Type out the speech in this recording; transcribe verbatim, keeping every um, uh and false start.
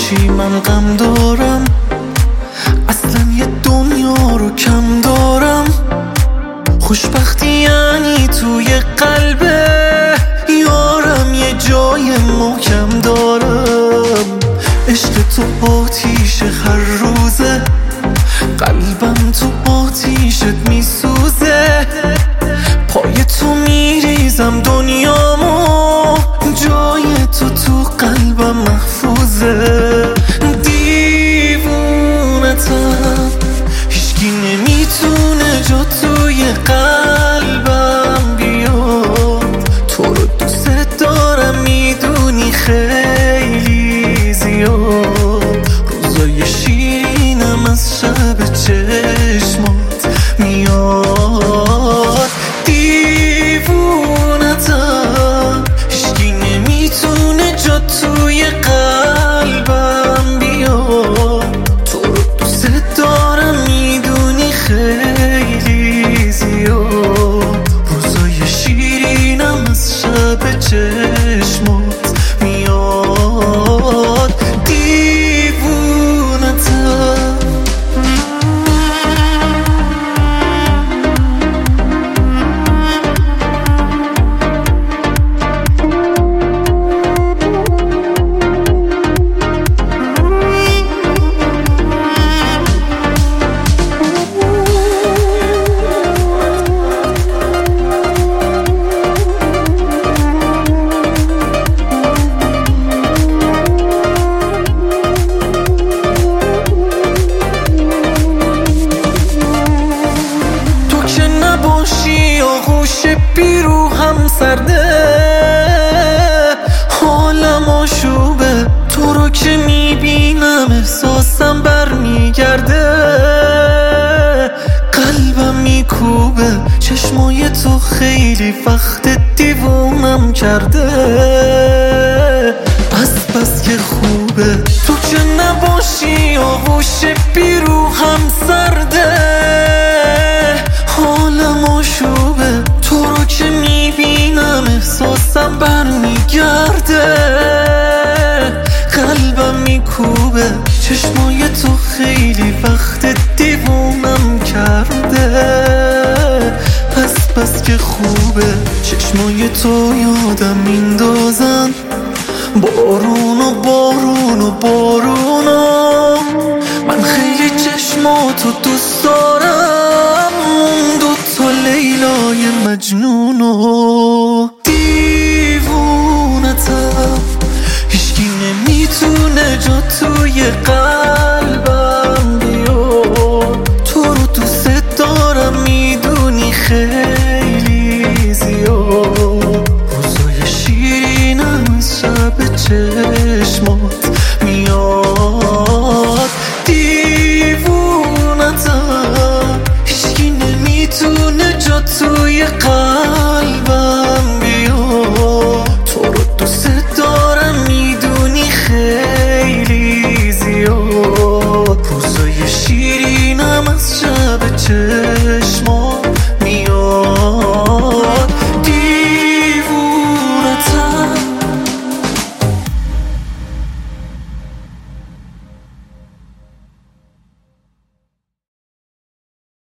باشی من غم دارم، اصلا یه دنیا رو کم دارم. خوشبختی یعنی توی قلبه یارم یه جای محکم دارم. عشق تو آتیش هر روزه، قلبم تو آتیشت میسوزه. پای تو میریزم دنیامو، جای تو تو قلبم محفوظه. دیوونتم هیچکی نمیتونه جا توی قلبم بیاد. تو رو دوست دارم میدونی خیلی زیاد. روزای شیرینم از شب چشمات میاد. دیوونتم هیچکی نمیتونه جا توی قلبم بیاد. تو رو دوست دارم میدونی خیلی زیاد. روزای شیرینم از شب چشمات میاد. دیوونتم آغوش بیرو هم سرده، حالم آشوبه. تو رو که میبینم احساسم برمیگرده. قلبم میکوبه چشمای تو خیلی وقت دیوونم کرده. از بس که خوبه تو که نباشی آغوش بیرو هم سرده. حالم آشوبه تو رو که میبینم احساسم برمیگرده. قلبم میکوبه چشمای تو خیلی وقت دیوونم کرده. پس پس که خوبه چشمای تو یادم میندازن. بارون و بارون و بارون و من خیلی چشماتو دوست دارم. اون دوتا لیلای مجنون و دیوونتم هیچکی نمیتونه جا توی قلبم بیاد. تو رو دوست دارم میدونی خیلی زیاد. روزای شیرینم از شب چه